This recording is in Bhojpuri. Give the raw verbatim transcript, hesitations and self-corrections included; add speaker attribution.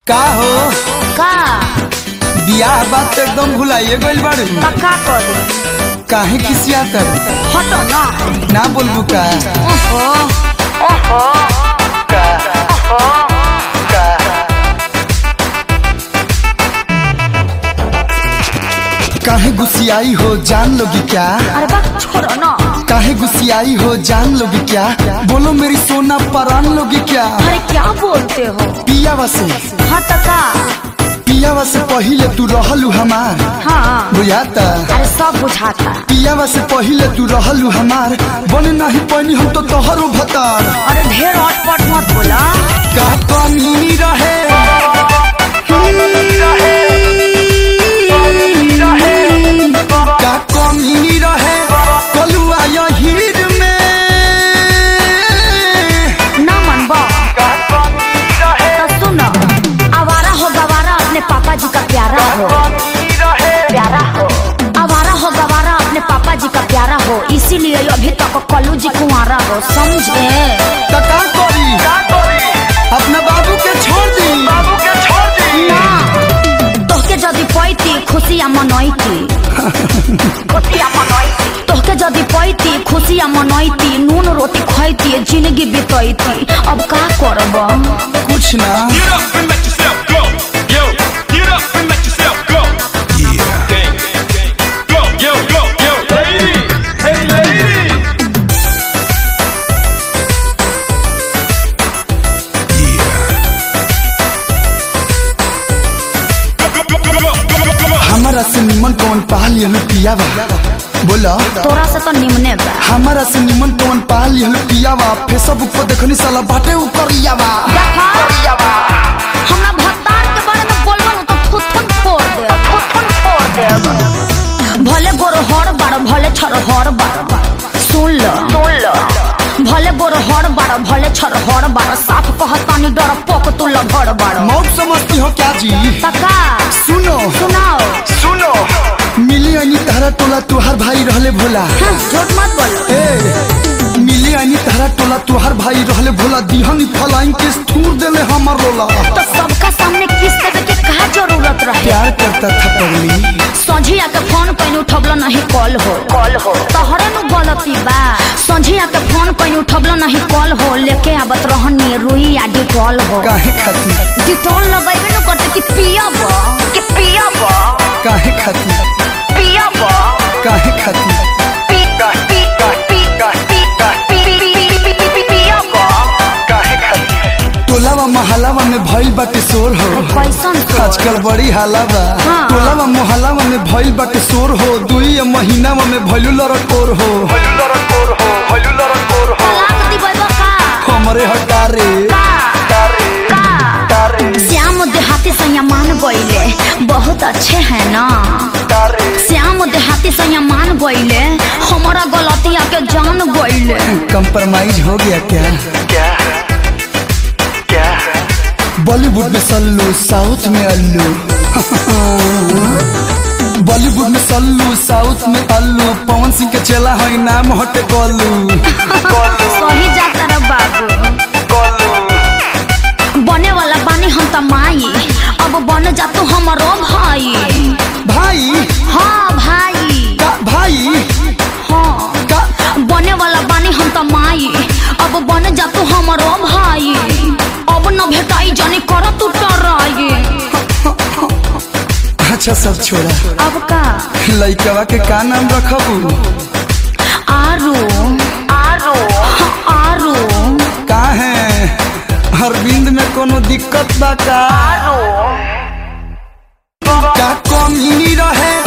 Speaker 1: का हो
Speaker 2: का
Speaker 1: बियाह बात तो एकदम भुलाइए गइल बाड़ू।
Speaker 2: का करे
Speaker 1: काहे खिसिया तर
Speaker 2: हटो ना
Speaker 1: ना बोलबू का
Speaker 2: ओहो ओहो
Speaker 1: का
Speaker 2: ओहो
Speaker 1: का काहे गुस्सियाई हो जान लोगी क्या?
Speaker 2: अरे बा छोड़ो ना।
Speaker 1: काहे गुस्सियाई हो जान लोगी क्या? बोलो मेरी सोना परान लोगी क्या?
Speaker 2: अरे क्या बोलते हो?
Speaker 1: पियावा से
Speaker 2: हट का
Speaker 1: पियावा से पहिले तू रहलू हमार
Speaker 2: हाँ
Speaker 1: बुझाता।
Speaker 2: अरे सब बुझाता।
Speaker 1: पियावा से पहिले तू रहलू हमार बने नहीं पानी हम तो तोहरो भतार।
Speaker 2: अरे ढेर अटपट मत बोला।
Speaker 1: का कमी रहे का कमी रहे कलुआ या हीर में
Speaker 2: ना मन बा तो सुनो आवारा हो गवारा अपने पापा जी का प्यारा हो प्यारा हो आवारा हो गवारा अपने पापा जी का प्यारा हो इसीलिए अभी तक कलू जी कुंवारा हो समझे।
Speaker 1: तो का करी अपना बाबू के छोड़ दी बाबू के छोड़ दी
Speaker 2: ना तोहके जदी पैती खुशियाँ मनैती खुशियाँ मनैती तोहके जदी पैती खुशियाँ मनैती नून रोटी खैती जिंदगी बितैती अब का करब
Speaker 1: कुछ ना।
Speaker 3: Get up and let yourself go. Yo, get up and let yourself go. Yeah. Gang, gang, gang. Go, yo, go, yo. Lady, hey lady. Yeah. Go, go, go, go, go, go, go, go.
Speaker 1: हमारा से निमन कौन पाल यलू पियावा बोला
Speaker 2: तोरा से तो निमने बा
Speaker 1: हमारा से निमन कौन पाल यलू पियावा फेसबुक पर देखनी साला बाटे ऊपरियावा
Speaker 2: देखा हमरा भत्तार के बारे में बोलबो तो थुथुन फोड़ दे थुथुन फोड़ दे भले गोर हर बार भले छर हर बार सुन लो सुन लो भले गोर हर बार भले छर हर बार साफ कहतानी डर पोक तू लभड़ बार
Speaker 1: मौत समझती हो क्या जी?
Speaker 2: तका
Speaker 1: सुनो
Speaker 2: सुनाओ
Speaker 1: सुनो मिली अनी तारा टोला तुहार भाई रहले भोला।
Speaker 2: हाँ, झूठ मत बोलो
Speaker 1: ए मिली अनी तारा टोला तुहार भाई रहले भोला दिहनी फलाइन के थूर देले हमर रोला।
Speaker 2: तो सबका सामने किस तरह के कहा जरूरत रहे
Speaker 1: प्यार करता था पगली
Speaker 2: संझिया के फोन पैन उठबलो नहीं कॉल हो कॉल हो तोहरे नु गलती बा संझिया के फोन पैन उठबलो नहीं कॉल हो लेके आवत रहनी रुई या डिटॉल हो
Speaker 1: काहे खाती
Speaker 2: डिटॉल लगैबे न करते कि पियब कि पियब
Speaker 1: काहे खाती
Speaker 2: पियब
Speaker 1: काहे खाती
Speaker 2: पी पी पी पी पियब
Speaker 1: काहे खाती टोलावा महलावा में भइल बाटे शोर हो
Speaker 2: कैसन तो
Speaker 1: आजकल बड़ी हालावा
Speaker 2: हाँ।
Speaker 1: टोलावा मोहल्लावा में भइल बाटे शोर हो दुई महीनावा में भइलू लड़कोर हो भइलू लड़कोर हो भइलू लड़कोर हो
Speaker 2: तलाक दिबैबा का
Speaker 1: हमरे हटारे
Speaker 2: श्याम देहाती सैया मान गईले बहुत अच्छे हैं ना श्याम देहाती सैया मान गईले हमारा गलतिया के जान गईले
Speaker 1: कंप्रोमाइज हो गया क्या क्या क्या बॉलीवुड में सल्लू साउथ में अल्लू बॉलीवुड में सल्लू साउथ में अल्लू पवन सिंह के चेला है नाम हटे गोलू
Speaker 2: सही जाता रे बाबू बने वाला बानी हम त माई अब बन जा तू हमारो भाई
Speaker 1: भाई
Speaker 2: हाँ भाई
Speaker 1: का भाई
Speaker 2: हाँ
Speaker 1: का
Speaker 2: बने वाला बानी हम त माई अब बन जा तू हमारो भाई अब न भेटाई जानी कर तू टराई
Speaker 1: अच्छा सब छोड़ा
Speaker 2: अब का
Speaker 1: लइकवा के का नाम रखबू
Speaker 2: आरू आरू हाँ, आरू
Speaker 1: का है अरविंद में कोनो दिक्कत बा का
Speaker 2: आरू
Speaker 1: का कमी रहे